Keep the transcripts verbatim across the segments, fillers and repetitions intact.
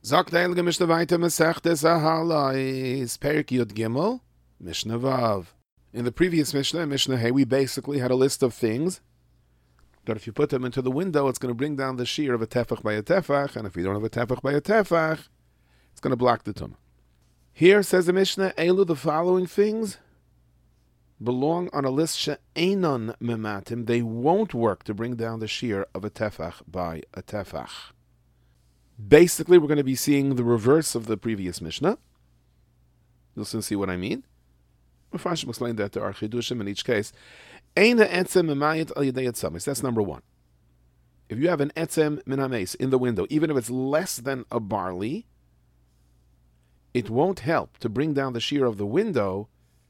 Sagt der Heilige Mishnah weiter, Masechtes Ahalais, Perek Yud Gimel, Mishnah Vav. In the previous Mishnah, Mishnah Hey, we basically had a list of things that if you put them into the window, it's going to bring down the shear of a tefach by a tefach, and if you don't have a tefach by a tefach, it's going to block the tumah. Here, says the Mishnah, Elu, the following things belong on a list she'enon mematim. They won't work to bring down the shear of a tefach by a tefach. Basically, we're going to be seeing the reverse of the previous Mishnah. You'll soon see what I mean. Mefashim explained that there are chidushim in each case. Eina etzem memayit al yedei etzamis. That's number one. If you have an etzem min hameis in the window, even if it's less than a barley, it won't help to bring down the shear of the window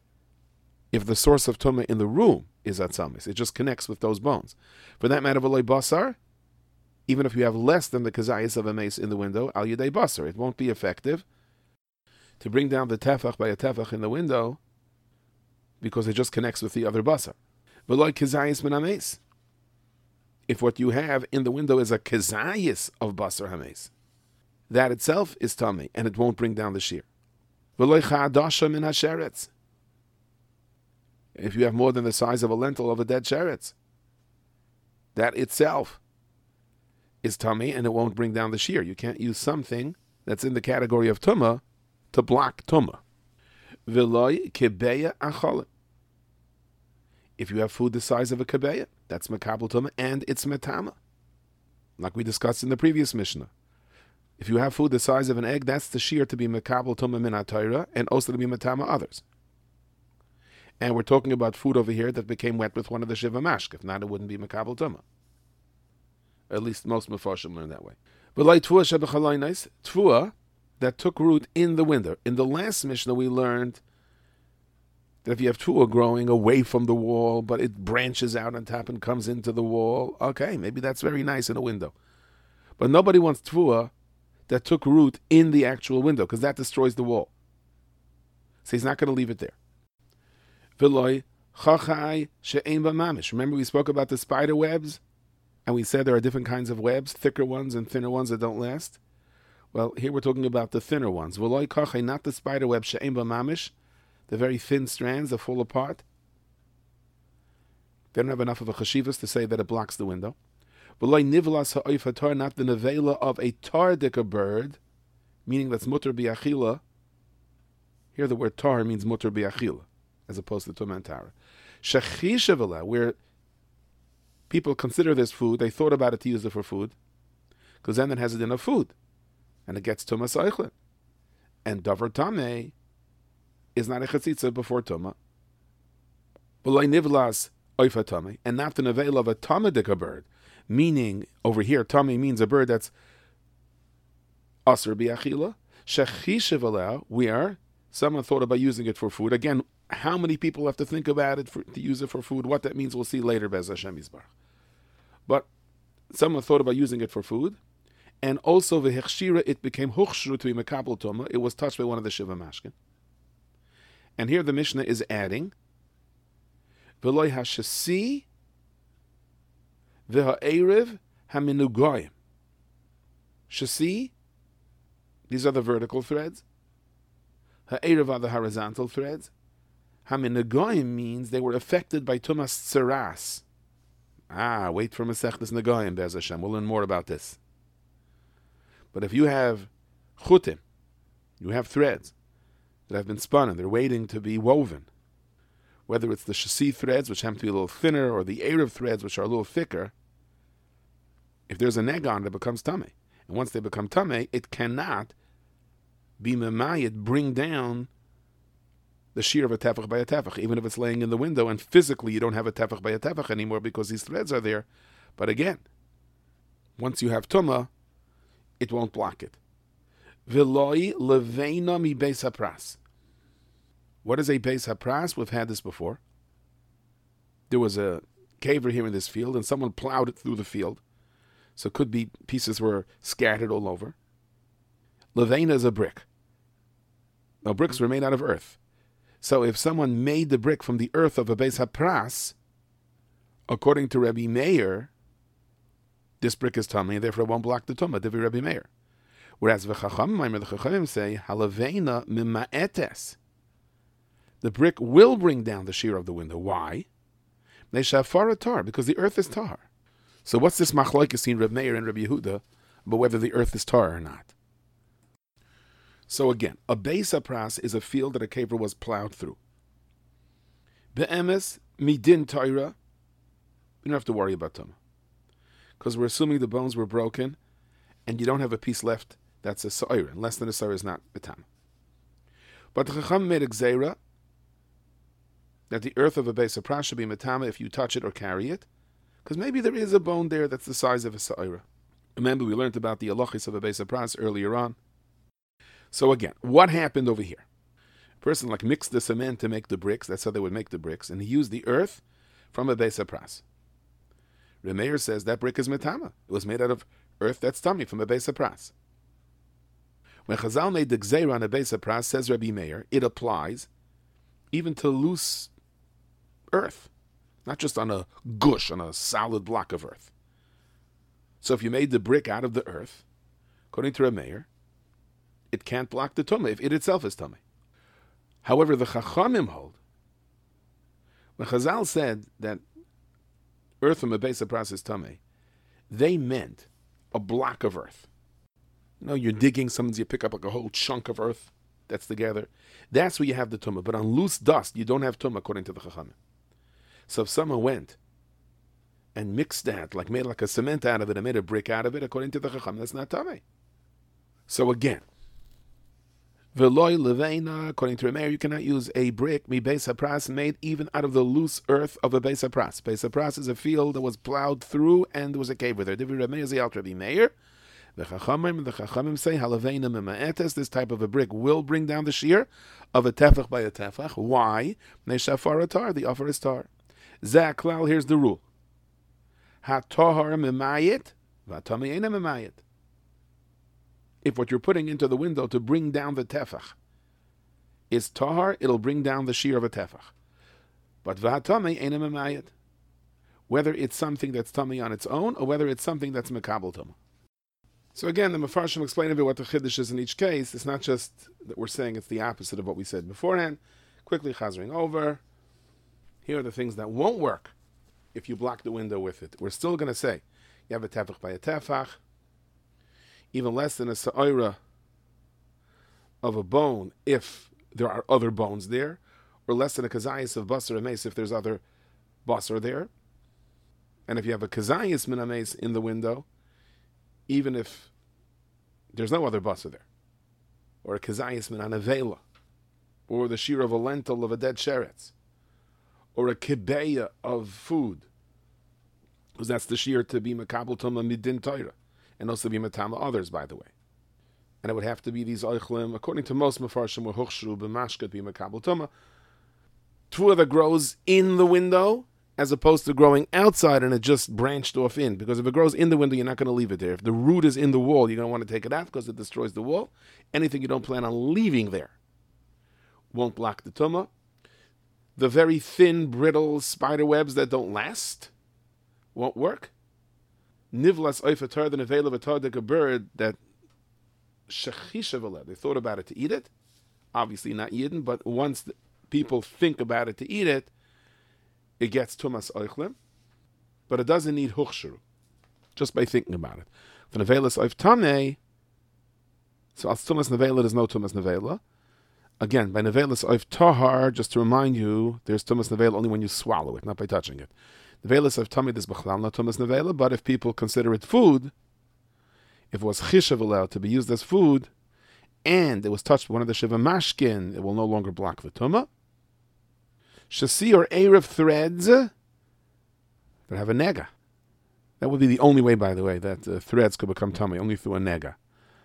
if the source of tumah in the room is atzamis. It just connects with those bones. For that matter, v'loy basar, even if you have less than the kazayis of a mace in the window, al yedei basar, it won't be effective to bring down the tefach by a tefach in the window because it just connects with the other basar. V'loy kazayis min hameis. If what you have in the window is a kazayis of basar hameis, that itself is tummy, and it won't bring down the shear. V'loy cha'adasha min hasheretz. If you have more than the size of a lentil of a dead sheretz, that itself is tummy, and it won't bring down the shear. You can't use something that's in the category of tumah to block tumah. V'loy kebeya acholim. If you have food the size of a kebeya, that's makabel tumah, and it's metama, like we discussed in the previous Mishnah. If you have food the size of an egg, that's the shear to be makabel tumah min ha-Torah, and also to be metama others. And we're talking about food over here that became wet with one of the shiva mashk. If not, it wouldn't be makabel tumah. At least most mefarshim learn that way. But like tvua shebechalaynais, tvua that took root in the window. In the last Mishnah, we learned that if you have tvua growing away from the wall, but it branches out on top and comes into the wall, okay, maybe that's very nice in a window. But nobody wants tvua that took root in the actual window, because that destroys the wall. So he's not going to leave it there. V'loy chachai she'ein b'mamish. Remember we spoke about the spider webs? And we said there are different kinds of webs, thicker ones and thinner ones that don't last. Well, here we're talking about the thinner ones. V'loy chachai, not the spider web she'ein b'mamish, the very thin strands that fall apart. They don't have enough of a chashivas to say that it blocks the window. V'loy nivlas ha'oif hatar, not the nevela of a tardika bird, meaning that's mutter bi'achila. Here the word tar means mutter bi'achila, as opposed to tumah and tara. Shechisha v'la, where people consider this food, they thought about it to use it for food, because then it has it in a food, and it gets tumah seichlet. And davar tameh is not a chatzitza before tumah. V'loy nivlas oif hatameh, and not the nevela of a tamadika bird, meaning, over here, tami means a bird that's asr bi'achila. Shechisha v'la, where someone thought about using it for food. Again, how many people have to think about it for, to use it for food? What that means, we'll see later, Bez Hashem Yisbarach. But someone thought about using it for food, and also v'hechshira, it became huchshru to be mekabel tumah. It was touched by one of the shiva mashkin. And here the Mishnah is adding v'loy hashasi v'ha'erev haminugoyim. Shasi, these are the vertical threads. Ha'erev are the horizontal threads. Haminugoyim means they were affected by tumas tzeras. Ah, wait for Masechtas Negoyim, Be'ez Hashem. We'll learn more about this. But if you have chutim, you have threads that have been spun and they're waiting to be woven, whether it's the shasi threads, which happen to be a little thinner, or the erev threads, which are a little thicker, if there's a neg on it, it becomes tameh. And once they become tameh, it cannot be memayit, bring down the shear of a tefach by a tefach, even if it's laying in the window, and physically you don't have a tefach by a tefach anymore because these threads are there. But again, once you have tumah, it won't block it. V'loi leveina mi beis hapras. What is a beis hapras? We've had this before. There was a caver here in this field, and someone plowed it through the field. So it could be pieces were scattered all over. Leveina is a brick. Now, bricks were made out of earth. So if someone made the brick from the earth of a beis hapras, according to Rabbi Meir, this brick is tummy, and therefore it won't block the tumah, Divi Rabbi Meir. Whereas the Chachamim say, Halavena mima'etes. The brick will bring down the shear of the window. Why? Neshafara tar, because the earth is tar. So what's this machlokes in Reb Meir and Reb Yehuda about whether the earth is tar or not? So again, a beis hapras is a field that a kever was plowed through. Be'emes midin Torah, you don't have to worry about them, because we're assuming the bones were broken, and you don't have a piece left that's a sa'ira, and less than a sa'ira is not a tam. But the Chacham made a gzeira that the earth of a beis hapras should be metama if you touch it or carry it, because maybe there is a bone there that's the size of a sa'ira. Remember, we learned about the halachos of a beis hapras earlier on. So again, what happened over here? A person like mixed the cement to make the bricks, that's how they would make the bricks, and he used the earth from a beis hapras. Reb Meir says that brick is metama. It was made out of earth that's tummy from a beis hapras. When Chazal made the gzeira on a beis hapras, says Rabbi Meir, it applies even to loose earth, not just on a gush, on a solid block of earth. So if you made the brick out of the earth, according to Reb Meir, it can't block the tumah if it itself is tumah. However, the Chachamim hold, when Chazal said that earth from a beis hapras is tumah, they meant a block of earth. You know, you're digging, sometimes you pick up like a whole chunk of earth that's together. That's where you have the tumah. But on loose dust, you don't have tumah, according to the Chachamim. So if someone went and mixed that, like made like a cement out of it and made a brick out of it, according to the Chachamim, that's not tumah. So again, Veloy leveina, according to Remeir, you cannot use a brick, mi beis hapras, made even out of the loose earth of a beis hapras. Beis hapras is a field that was plowed through and there was a cave with there. Divi Remeir zeyal Rabbi Meir. The Chachamim, the Chachamim say, halaveina mima'etes, this type of a brick will bring down the shear of a tefach by a tefach. Why? Neshafar tar, the offer is tar. Zaklal, here's the rule. Ha-tohar mimayit, va-tami eina mimayit. If what you're putting into the window to bring down the tefach is tahar, it'll bring down the shear of a tefach. But v'hatami eina mimayit. Whether it's something that's tummy on its own, or whether it's something that's mekabel tumah. So again, the Mefarshim explain a bit what the chiddush is in each case. It's not just that we're saying it's the opposite of what we said beforehand. Quickly chazering over. Here are the things that won't work if you block the window with it. We're still going to say you have a tefach by a tefach, even less than a sa'ira of a bone if there are other bones there, or less than a kazayas of basar ames if there's other basar there. And if you have a kazayas min ames in the window, even if there's no other basar there, or a kazayas min anavela, or the shear of a lentil of a dead sheretz, or a kibeya of food, because that's the shear to be makabel tumah midin Torah, and also be matama others, by the way. And it would have to be these oichlim, according to most mefarshim, were huchshru b'mashkat be makabel tumah, tvua that grows in the window, as opposed to growing outside and it just branched off in. Because if it grows in the window, you're not going to leave it there. If the root is in the wall, you're going to want to take it out because it destroys the wall. Anything you don't plan on leaving there won't block the tumah. The very thin, brittle spider webs that don't last won't work. Nivlas oifatar, the nevel of a tardik, a bird that shechishavala, they thought about it to eat it. Obviously not yidden, but once the people think about it to eat it, it gets tumas oichlim, but it doesn't need huchshuru, just by thinking about it. For nevelas oif tamei, so as tumas nevela, there's no tumas nevela. Again, by nevelas oif tahar, just to remind you, there's tumas nevela only when you swallow it, not by touching it. Nevelas oif tamei, there's b'chlal not tumas nevela, but if people consider it food, if it was chishav allowed to be used as food, and it was touched by one of the shiva mashkin, it will no longer block the tumah. Shasi or Erev threads that have a nega. That would be the only way, by the way, that uh, threads could become tummy, only through a nega.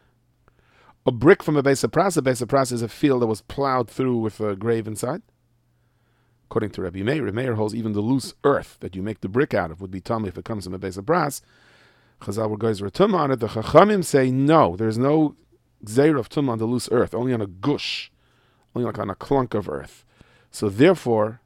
A brick from a beis hapras, a beis hapras is a field that was plowed through with a grave inside. According to Rabbi Meir, Rabbi Meir holds even the loose earth that you make the brick out of would be tummy if it comes from a beis hapras. Chazal were guys were tumah on it. The Chachamim say no, there's no gzeir of tumah on the loose earth, only on a gush, only like on a clunk of earth. So therefore,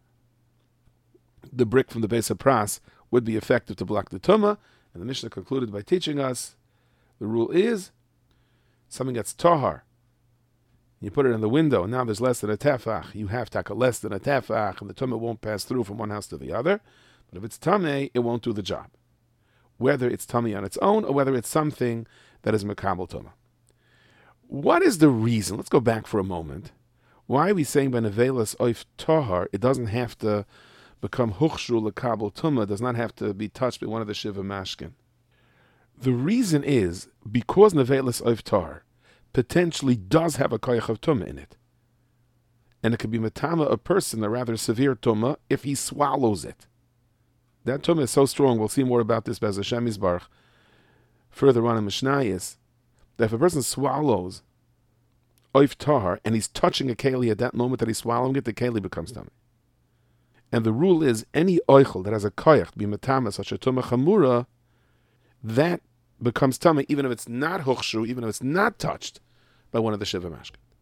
the brick from the beis hapras would be effective to block the tumah. And the Mishnah concluded by teaching us the rule is something gets tahar, you put it in the window, and now there's less than a tefach, you have taka less than a tefach, and the tumah won't pass through from one house to the other. But if it's tameh, it won't do the job. Whether it's tameh on its own, or whether it's something that is mekabel tumah. What is the reason? Let's go back for a moment. Why are we saying by nevelas oif tahar, it doesn't have to become huchshu lekabel tumah, does not have to be touched by one of the shiva mashkin? The reason is because nevelas oif tahar potentially does have a koyach of tumah in it. And it could be metama a person, a rather severe tumah, if he swallows it. That tumah is so strong, we'll see more about this by Hashem Yisbarach further on in Mishnayos, that if a person swallows oif tahar and he's touching a keli at that moment that he's swallowing it, the keli becomes tumah. And the rule is, any oichel that has a koyach to be metama, such a tumah chamura, that becomes tumah, even if it's not huchshu, even if it's not touched by one of the shiva mashkin.